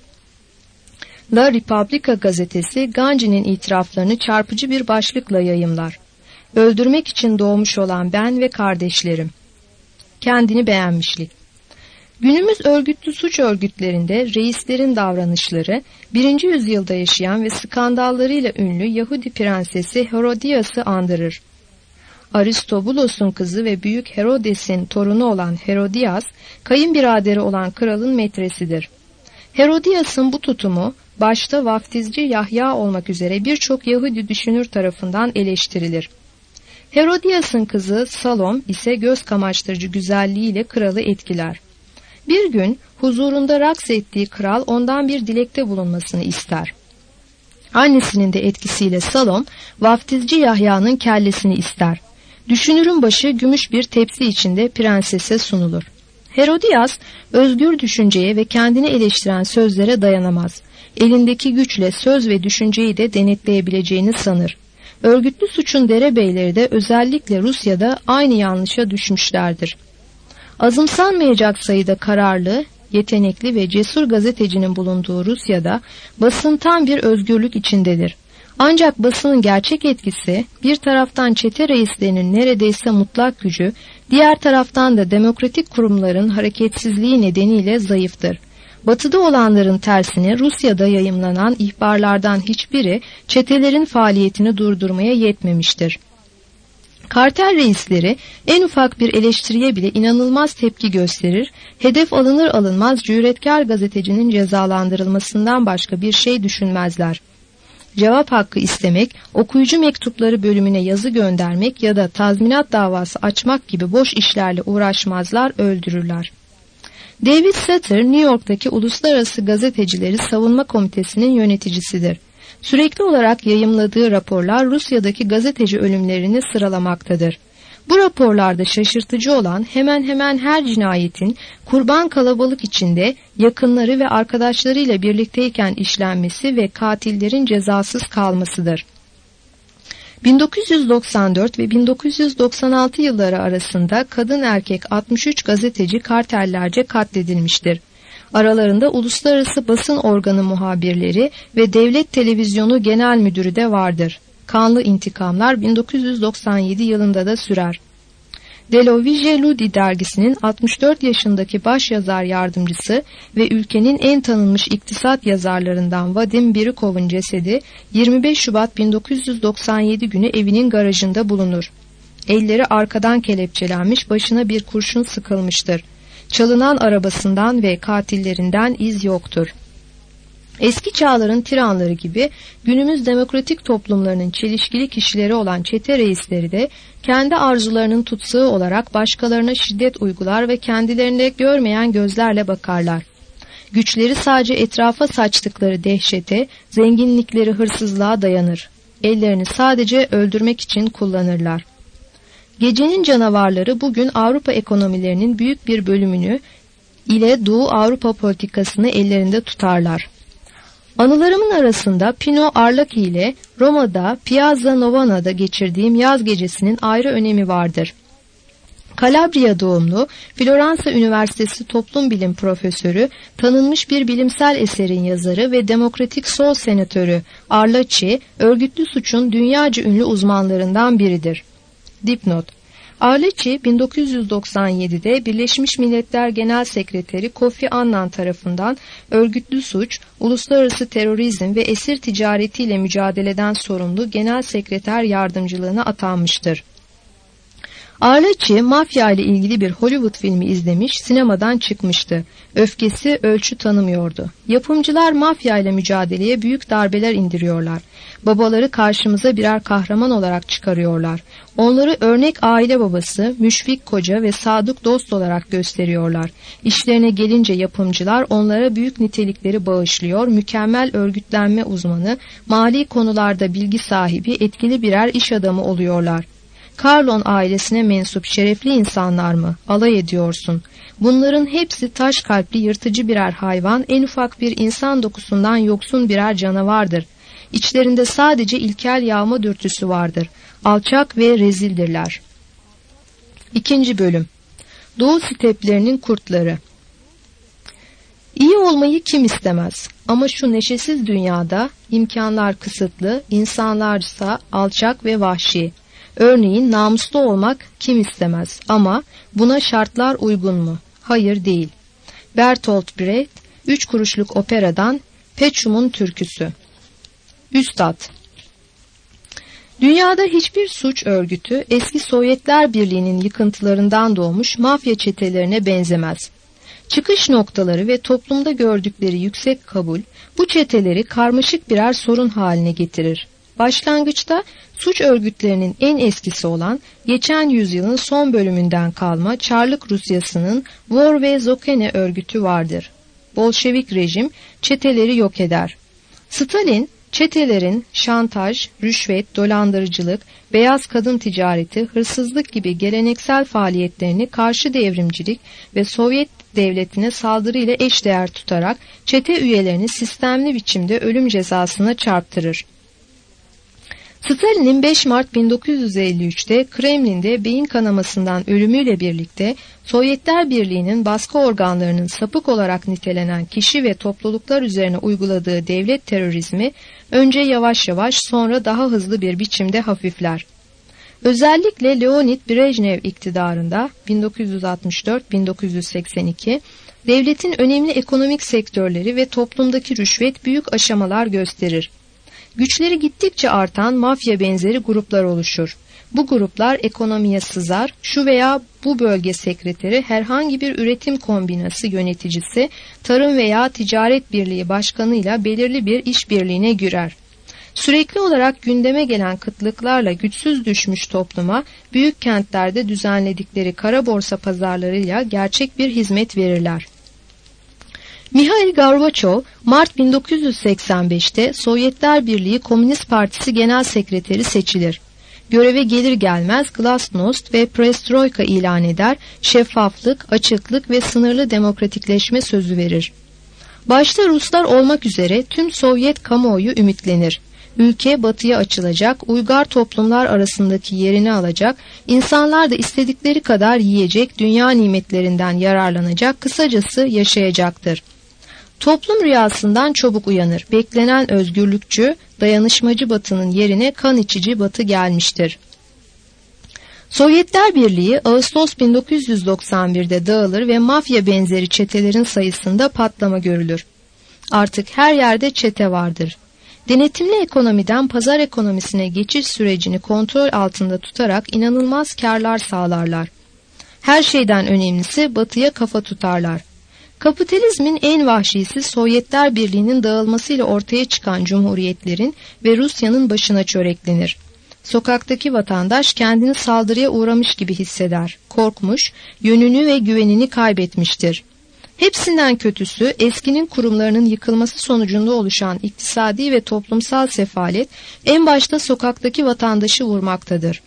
La Repubblica gazetesi Ganji'nin itiraflarını çarpıcı bir başlıkla yayımlar. Öldürmek için doğmuş olan ben ve kardeşlerim. Kendini beğenmişlik. Günümüz örgütlü suç örgütlerinde reislerin davranışları, birinci yüzyılda yaşayan ve skandallarıyla ünlü Yahudi prensesi Herodias'ı andırır. Aristobulos'un kızı ve büyük Herodes'in torunu olan Herodias, kayınbiraderi olan kralın metresidir. Herodias'ın bu tutumu, başta vaftizci Yahya olmak üzere birçok Yahudi düşünür tarafından eleştirilir. Herodias'ın kızı Salom ise göz kamaştırıcı güzelliğiyle kralı etkiler. Bir gün huzurunda raks ettiği kral ondan bir dilekte bulunmasını ister. Annesinin de etkisiyle Salom, vaftizci Yahya'nın kellesini ister. Düşünürün başı gümüş bir tepsi içinde prensese sunulur. Herodias, özgür düşünceye ve kendini eleştiren sözlere dayanamaz. Elindeki güçle söz ve düşünceyi de denetleyebileceğini sanır. Örgütlü suçun derebeyleri de özellikle Rusya'da aynı yanlışa düşmüşlerdir. Azımsanmayacak sayıda kararlı, yetenekli ve cesur gazetecinin bulunduğu Rusya'da basın tam bir özgürlük içindedir. Ancak basının gerçek etkisi bir taraftan çete reislerinin neredeyse mutlak gücü, diğer taraftan da demokratik kurumların hareketsizliği nedeniyle zayıftır. Batıda olanların tersine Rusya'da yayımlanan ihbarlardan hiçbiri çetelerin faaliyetini durdurmaya yetmemiştir. Kartel reisleri en ufak bir eleştiriye bile inanılmaz tepki gösterir, hedef alınır alınmaz cüretkar gazetecinin cezalandırılmasından başka bir şey düşünmezler. Cevap hakkı istemek, okuyucu mektupları bölümüne yazı göndermek ya da tazminat davası açmak gibi boş işlerle uğraşmazlar, öldürürler. David Sutter, New York'taki Uluslararası Gazetecileri Savunma Komitesi'nin yöneticisidir. Sürekli olarak yayımladığı raporlar Rusya'daki gazeteci ölümlerini sıralamaktadır. Bu raporlarda şaşırtıcı olan hemen hemen her cinayetin kurban kalabalık içinde yakınları ve arkadaşlarıyla birlikteyken işlenmesi ve katillerin cezasız kalmasıdır. bin dokuz yüz doksan dört ve bin dokuz yüz doksan altı yılları arasında kadın erkek altmış üç gazeteci kartellerce katledilmiştir. Aralarında uluslararası basın organı muhabirleri ve devlet televizyonu genel müdürü de vardır. Kanlı intikamlar bin dokuz yüz doksan yedi yılında da sürer. Delovije Ludi dergisinin altmış dört yaşındaki başyazar yardımcısı ve ülkenin en tanınmış iktisat yazarlarından Vadim Birikov'un cesedi yirmi beş Şubat bin dokuz yüz doksan yedi günü evinin garajında bulunur. Elleri arkadan kelepçelenmiş, başına bir kurşun sıkılmıştır. Çalınan arabasından ve katillerinden iz yoktur. Eski çağların tiranları gibi günümüz demokratik toplumlarının çelişkili kişileri olan çete reisleri de kendi arzularının tutsağı olarak başkalarına şiddet uygular ve kendilerine görmeyen gözlerle bakarlar. Güçleri sadece etrafa saçtıkları dehşete, zenginlikleri hırsızlığa dayanır. Ellerini sadece öldürmek için kullanırlar. Gecenin canavarları bugün Avrupa ekonomilerinin büyük bir bölümünü ile Doğu Avrupa politikasını ellerinde tutarlar. Anılarımın arasında Pino Arlaki ile Roma'da Piazza Novana'da geçirdiğim yaz gecesinin ayrı önemi vardır. Calabria doğumlu, Floransa Üniversitesi Toplum Bilim Profesörü, tanınmış bir bilimsel eserin yazarı ve demokratik sol senatörü Arlaki, örgütlü suçun dünyaca ünlü uzmanlarından biridir. Dipnot: Arlaki bin dokuz yüz doksan yedide Birleşmiş Milletler Genel Sekreteri Kofi Annan tarafından örgütlü suç, uluslararası terörizm ve esir ticaretiyle mücadeleden sorumlu Genel Sekreter yardımcılığına atanmıştır. Arlaki, mafya ile ilgili bir Hollywood filmi izlemiş, sinemadan çıkmıştı. Öfkesi ölçü tanımıyordu. Yapımcılar mafya ile mücadeleye büyük darbeler indiriyorlar. Babaları karşımıza birer kahraman olarak çıkarıyorlar. Onları örnek aile babası, müşfik koca ve sadık dost olarak gösteriyorlar. İşlerine gelince yapımcılar onlara büyük nitelikleri bağışlıyor, mükemmel örgütlenme uzmanı, mali konularda bilgi sahibi, etkili birer iş adamı oluyorlar. Carlon ailesine mensup şerefli insanlar mı? Alay ediyorsun. Bunların hepsi taş kalpli yırtıcı birer hayvan, en ufak bir insan dokusundan yoksun birer canavardır. İçlerinde sadece ilkel yağma dürtüsü vardır. Alçak ve rezildirler. İkinci bölüm. Doğu steplerinin kurtları. İyi olmayı kim istemez? Ama şu neşesiz dünyada imkanlar kısıtlı, insanlarsa alçak ve vahşi. Örneğin namuslu olmak kim istemez? Ama buna şartlar uygun mu? Hayır, değil. Bertolt Brecht, Üç Kuruşluk Operadan Peçum'un türküsü. Üstad: Dünyada hiçbir suç örgütü eski Sovyetler Birliği'nin yıkıntılarından doğmuş mafya çetelerine benzemez. Çıkış noktaları ve toplumda gördükleri yüksek kabul bu çeteleri karmaşık birer sorun haline getirir. Başlangıçta suç örgütlerinin en eskisi olan geçen yüzyılın son bölümünden kalma Çarlık Rusyası'nın Vor ve Zokene örgütü vardır. Bolşevik rejim çeteleri yok eder. Stalin çetelerin şantaj, rüşvet, dolandırıcılık, beyaz kadın ticareti, hırsızlık gibi geleneksel faaliyetlerini karşı devrimcilik ve Sovyet devletine saldırıyla eşdeğer tutarak çete üyelerini sistemli biçimde ölüm cezasına çarptırır. Stalin'in beş Mart bin dokuz yüz elli üçte Kremlin'de beyin kanamasından ölümüyle birlikte Sovyetler Birliği'nin baskı organlarının sapık olarak nitelenen kişi ve topluluklar üzerine uyguladığı devlet terörizmi önce yavaş yavaş sonra daha hızlı bir biçimde hafifler. Özellikle Leonid Brejnev iktidarında bin dokuz yüz altmış dört bin dokuz yüz seksen iki devletin önemli ekonomik sektörleri ve toplumdaki rüşvet büyük aşamalar gösterir. Güçleri gittikçe artan mafya benzeri gruplar oluşur. Bu gruplar ekonomiye sızar, şu veya bu bölge sekreteri herhangi bir üretim kombinası yöneticisi, tarım veya ticaret birliği başkanıyla belirli bir işbirliğine girer. Sürekli olarak gündeme gelen kıtlıklarla güçsüz düşmüş topluma büyük kentlerde düzenledikleri kara borsa pazarlarıyla gerçek bir hizmet verirler. Mihail Gorbaçov, Mart bin dokuz yüz seksen beşte Sovyetler Birliği Komünist Partisi Genel Sekreteri seçilir. Göreve gelir gelmez Glasnost ve Perestroika ilan eder, şeffaflık, açıklık ve sınırlı demokratikleşme sözü verir. Başta Ruslar olmak üzere tüm Sovyet kamuoyu ümitlenir. ülke batıya açılacak, uygar toplumlar arasındaki yerini alacak, insanlar da istedikleri kadar yiyecek, dünya nimetlerinden yararlanacak, kısacası yaşayacaktır. Toplum rüyasından çabuk uyanır. Beklenen özgürlükçü, dayanışmacı batının yerine kan içici batı gelmiştir. Sovyetler Birliği Ağustos bin dokuz yüz doksan bir'de dağılır ve mafya benzeri çetelerin sayısında patlama görülür. Artık her yerde çete vardır. Denetimli ekonomiden pazar ekonomisine geçiş sürecini kontrol altında tutarak inanılmaz karlar sağlarlar. Her şeyden önemlisi batıya kafa tutarlar. Kapitalizmin en vahşisi Sovyetler Birliği'nin dağılmasıyla ortaya çıkan cumhuriyetlerin ve Rusya'nın başına çöreklenir. Sokaktaki vatandaş kendini saldırıya uğramış gibi hisseder, korkmuş, yönünü ve güvenini kaybetmiştir. Hepsinden kötüsü eskinin kurumlarının yıkılması sonucunda oluşan iktisadi ve toplumsal sefalet en başta sokaktaki vatandaşı vurmaktadır.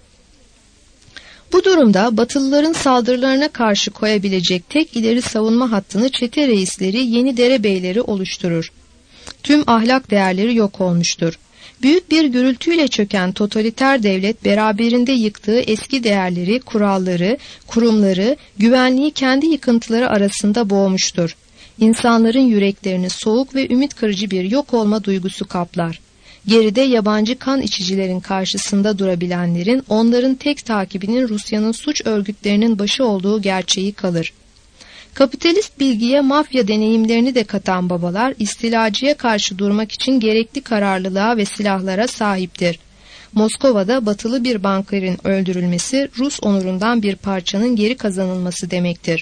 Bu durumda Batılıların saldırılarına karşı koyabilecek tek ileri savunma hattını çete reisleri, yeni derebeyleri oluşturur. Tüm ahlak değerleri yok olmuştur. Büyük bir gürültüyle çöken totaliter devlet beraberinde yıktığı eski değerleri, kuralları, kurumları, güvenliği kendi yıkıntıları arasında boğmuştur. İnsanların yüreklerini soğuk ve ümit kırıcı bir yok olma duygusu kaplar. Geride yabancı kan içicilerin karşısında durabilenlerin, onların tek takibinin Rusya'nın suç örgütlerinin başı olduğu gerçeği kalır. Kapitalist bilgiye mafya deneyimlerini de katan babalar, istilacıya karşı durmak için gerekli kararlılığa ve silahlara sahiptir. Moskova'da batılı bir bankerin öldürülmesi, Rus onurundan bir parçanın geri kazanılması demektir.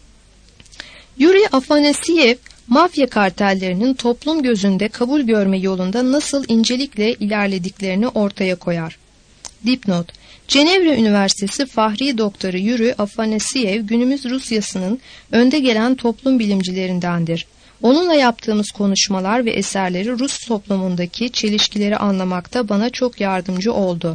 Yuri Afanasyev, mafya kartellerinin toplum gözünde kabul görme yolunda nasıl incelikle ilerlediklerini ortaya koyar. Dipnot: Cenevre Üniversitesi Fahri Doktoru Yuri Afanasyev günümüz Rusyası'nın önde gelen toplum bilimcilerindendir. Onunla yaptığımız konuşmalar ve eserleri Rus toplumundaki çelişkileri anlamakta bana çok yardımcı oldu.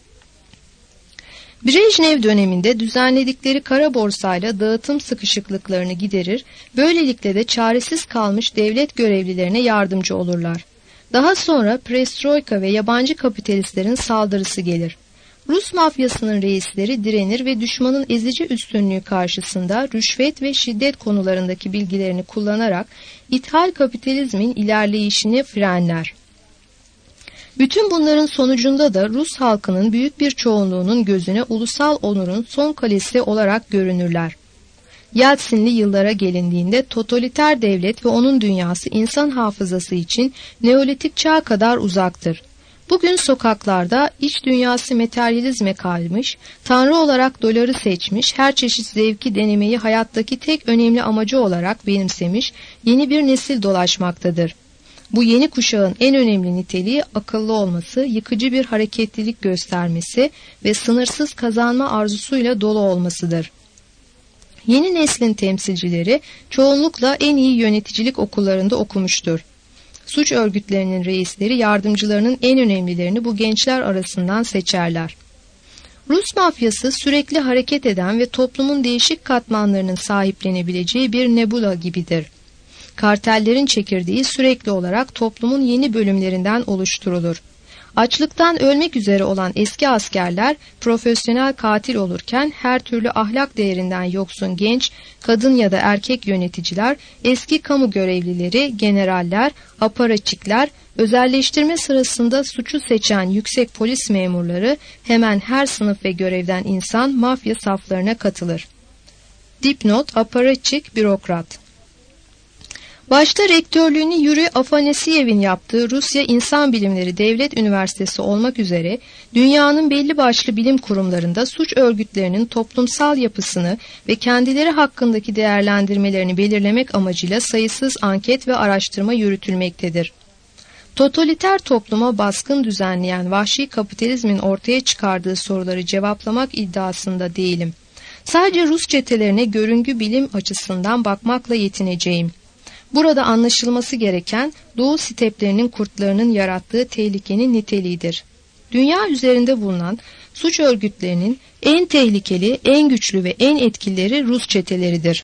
Brejnev döneminde düzenledikleri kara borsayla dağıtım sıkışıklıklarını giderir, böylelikle de çaresiz kalmış devlet görevlilerine yardımcı olurlar. Daha sonra Perestroika ve yabancı kapitalistlerin saldırısı gelir. Rus mafyasının reisleri direnir ve düşmanın ezici üstünlüğü karşısında rüşvet ve şiddet konularındaki bilgilerini kullanarak ithal kapitalizmin ilerleyişini frenler. Bütün bunların sonucunda da Rus halkının büyük bir çoğunluğunun gözüne ulusal onurun son kalesi olarak görünürler. Yeltsinli yıllara gelindiğinde totaliter devlet ve onun dünyası insan hafızası için Neolitik çağa kadar uzaktır. Bugün sokaklarda iç dünyası materyalizme kaymış, tanrı olarak doları seçmiş, her çeşit zevki denemeyi hayattaki tek önemli amacı olarak benimsemiş yeni bir nesil dolaşmaktadır. Bu yeni kuşağın en önemli niteliği akıllı olması, yıkıcı bir hareketlilik göstermesi ve sınırsız kazanma arzusuyla dolu olmasıdır. Yeni neslin temsilcileri çoğunlukla en iyi yöneticilik okullarında okumuştur. Suç örgütlerinin reisleri yardımcılarının en önemlilerini bu gençler arasından seçerler. Rus mafyası sürekli hareket eden ve toplumun değişik katmanlarının sahiplenebileceği bir nebula gibidir. Kartellerin çekirdeği sürekli olarak toplumun yeni bölümlerinden oluşturulur. Açlıktan ölmek üzere olan eski askerler profesyonel katil olurken her türlü ahlak değerinden yoksun genç, kadın ya da erkek yöneticiler, eski kamu görevlileri, generaller, aparaçikler, özelleştirme sırasında suçu seçen yüksek polis memurları, hemen her sınıf ve görevden insan mafya saflarına katılır. Dipnot: aparaçik, bürokrat. Başta rektörlüğünü Yuri Afanasyev'in yaptığı Rusya İnsan Bilimleri Devlet Üniversitesi olmak üzere dünyanın belli başlı bilim kurumlarında suç örgütlerinin toplumsal yapısını ve kendileri hakkındaki değerlendirmelerini belirlemek amacıyla sayısız anket ve araştırma yürütülmektedir. Totaliter topluma baskın düzenleyen vahşi kapitalizmin ortaya çıkardığı soruları cevaplamak iddiasında değilim. Sadece Rus çetelerine görüngü bilim açısından bakmakla yetineceğim. Burada anlaşılması gereken Doğu steplerinin kurtlarının yarattığı tehlikenin niteliğidir. Dünya üzerinde bulunan suç örgütlerinin en tehlikeli, en güçlü ve en etkilileri Rus çeteleridir.